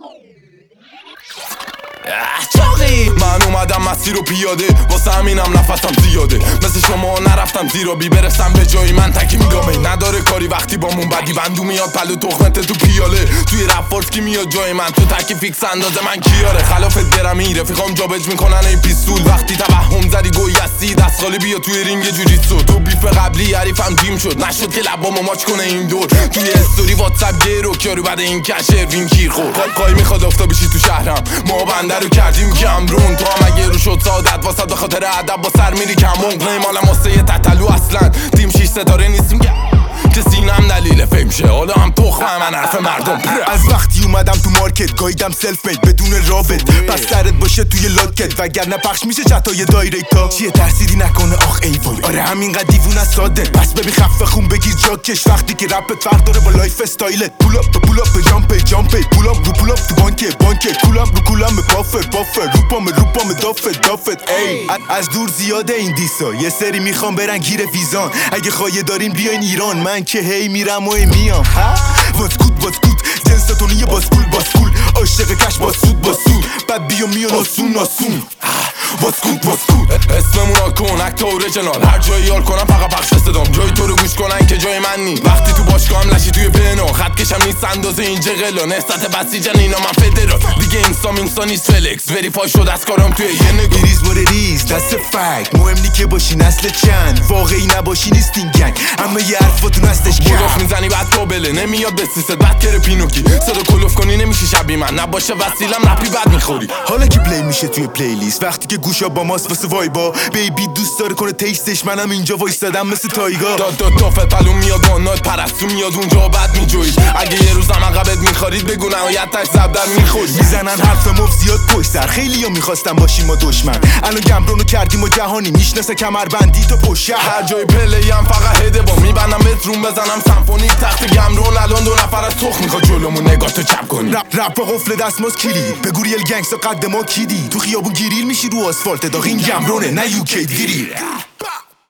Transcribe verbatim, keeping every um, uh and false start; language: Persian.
چاقی من اومدم مسیر رو پیاده واسه همینم نفسم زیاده مثل شما نرفتم زیرا بی برسم به جایی من تکی میگامه نداره کاری وقتی با مون بدی بندو میاد پلو تخمته تو پیاله توی رفت کی میاد جای من تو تکی فیکس اندازه من کیاره خلافت برمی رفیقام جابج میکنن ای پیستول وقتی توهم زدی گوی هستی دست خالی بیا توی رینگ جوجیتسو تو بیف قبلی حریفم جیم شد نشد که لبامو ماچ کنه این دور توی استوری واتساپ گیرو کیارو بعد این کشه وین کیر خورد قای میخواد آفتابی چی تو شهرم ما بنده رو کردیم کمرون تو هم اگه رو شد سعادت واسه به خاطر ادب با سر میری کمون مالم واسه یه تتلو اصلا تیم شیش ستاره نیستیم که سینم دلیل فیم شه حالا هم تخمه من حرف مردم از وقتی اومدم تو مارکت گایدم سلف مید بدون رابط پس سرت باشه توی لاکت وگرنه پخش میشه چتای دایرکتا چیه ترسیدی نکنه آخ ای وای آره همینقدر دیوونه ساده پس ببین خفه خون بگیر جاکش وقتی که رپت فرق داره با لایف استایلت پول اپ تو پول اپ جامپ جامپ پول اپ رو پول اپ تو بانک بانک کولم رو کولم بافر بافر روپام روپام دافت دافت ای از دور زیاده این دیسا یه سری میخوام برن گیر ویزان اگه خواهی دارین بیاین ایران من که هی میرم و میام ها واسکوت واسکوت جنستون یه باسکول باسکول عاشق کش با سود با سود بعد بیا میان آسون آسون واسکوت واسکوت اسممون کن اکت اورجینال هر جایی یار کنم فقط پخش صدام جای تو رو گوش کنن که جای من نی وقتی تو باشگاهم لشی توی پنو خط کشم نیست اندازه این جغلا نستت بسیجن اینا من فدرال دیگه اینسام اینسان نیست فلکس وریفای شد از کارم توی یه نگاه ریز باره ریز دست فک مهم نی که باشی نسل چند واقعی نباشی نیستین گنگ اما یه حرفاتون هستش کم بلوف میزنی بعد تو بله نمیاد به سیست بعد کره پینوکی صدا کلوف کنی نمیشی شبی من نباشه وسیلم رپی بعد میخوری حالا که پلی میشه توی پلیلیست وقتی که گوشا با ماست واسه وایبا بیبی دوست داره کنه تیستش منم اینجا وایسادم مثل تایگا داد داد دافت پلو میاد وانات پرستو میاد اونجا بعد میجوید اگه یه روزم عقبت میخورید بگو نهایتش زبدر میخوری میزنن حرف مف زیاد پشت سر خیلی ها میخواستم باشیم ما دشمن الان گمرونو کردیم و جهانی میشناسه کمربندی تو پشت هر جای پلی هم فقط هده با میبندم بترون بزنم سمفونیک تخت گمرون الان دو نفر از تخ میخواد جلومون نگاه تو چپ کنی رپ رپ قفل دستماز کلید بگو ریل گنگستا قد ما کیدی تو خیابون گیریل میشی رو آسفالت داغ این گمرونه نه یوکی گیری